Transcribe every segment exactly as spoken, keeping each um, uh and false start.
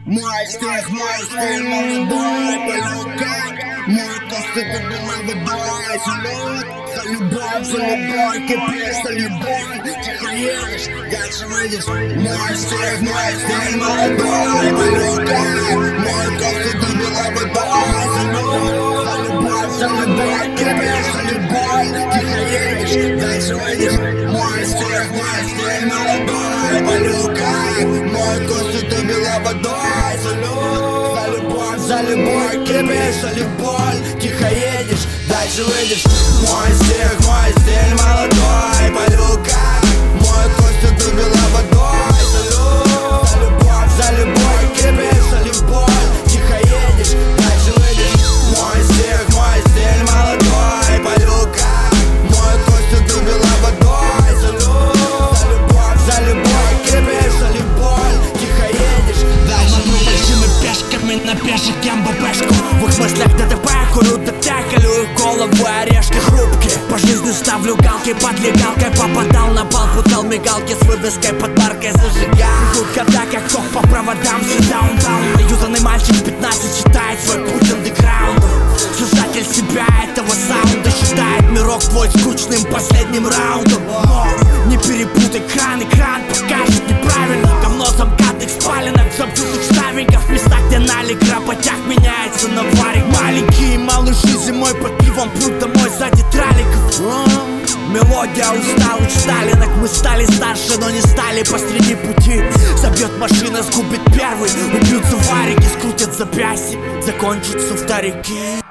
Мой стих, мой стиль, молодой полюкай. Мой костюм, ты водой, салют. За любовь, за любовь, кипишь, за любовь. Тихо едешь, дальше выйдешь. Мой стих, мой стиль, молодой полюкай. Мой костюм, ты водой, салют. За любовь, за любовь, кипишь, за любовь. Тихо едешь, дальше выйдешь. Мой стих, мой стиль, молодой полюкай. Мой костюм, ты водой. За любовь, за любовь, кипишь, за любовь. Тихо едешь, дальше выйдешь. Мой стих, мой стиль, молодой полюкай. Мой костюм, ты бела водой. Салют, за любовь, за любовь, кипишь, за любовь. Тихо едешь, дальше выйдешь. Мой стих, мой стиль, молодой полюкай. Мой костюм, ты бела водой. Салют, за любовь, за любовь, кипишь, за любовь. Тихо едешь, дальше выйдешь. Пешками на пешек МБПшку. В их мыслях ДТП, курю ДТ, колю и голову, орешки хрупкие. По жизни ставлю галки, под легалкой попадал на бал, путал мигалки с вывеской под маркой зажигал. Идут года, как ток по проводам, все даун-даун. Юзанный мальчик в пятнадцать читает свой путь андеграунду. Создатель себя этого саунда считает мирок твой скучным последним раундом. Но не перепутай кран, экран покажет неправильно. Говно замкатных спаленок, замкнутых ставеньков. В местах, где налик работяг меняется на варик. Маленькие малыши зимой под пивом прут домой сзади траликов. Мелодия усталых сталинок. Мы стали старше, но не стали посреди пути. Забьет машина, сгубит первый. Убьются варики, скрутят запястье. Закончатся вторики.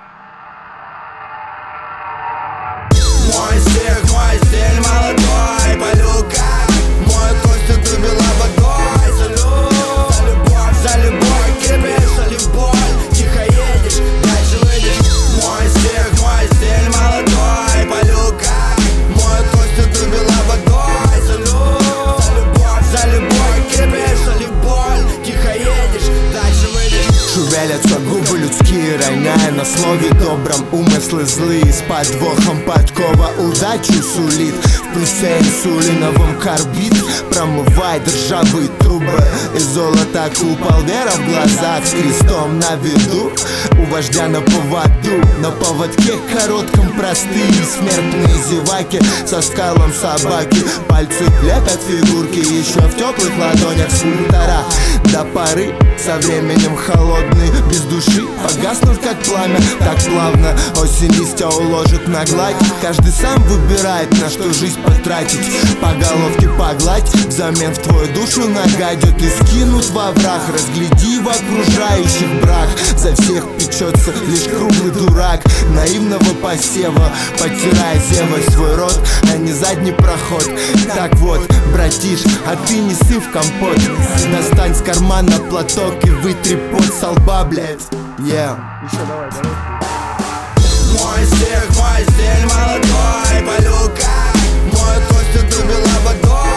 Мой стих, мой стиль, молодой полюкай. Мой костюм, ты бела водой. Салют, за любовь, за любовь, кипишь, за любовь. Тихо едешь, дальше выйдешь. Мой стих, мой стиль, молодой полюкай. Мой костюм, ты бела водой. Салют, за любовь, за любовь, кипишь, за любовь. Тихо едешь, дальше выйдешь. Шевелятся губы людские, роняя на слове добром. Умыслы злые, с подвохом подкова удачу сулит. В плюсе инсулиновом карбид промывает ржавые трубы. Из золота купол, вера в глазах, с крестом на виду. У вождя на поводу, на поводке коротком простые смертные зеваки. Со скалом собаки, пальцы лепят фигурки. Еще в теплых ладонях скульптора. До поры, со временем холодный, без души погаснут как пламя. Так плавно осень листья уложит на гладь. Каждый сам выбирает, на что жизнь потратить. По головке погладь, взамен в твою душу нагадят и скинут во враг. Разгляди в окружающих брак. За всех печется лишь круглый дурак наивного посева, потирая зевой свой рот, а не задний проход. Так вот, братиш, а ты не ссы в компот. Достань с кармана платок и вытри пот со лба, блядь. Yeah. Мой стих, мой стиль, молодой полюкай. Мой костюм, ты бела водой.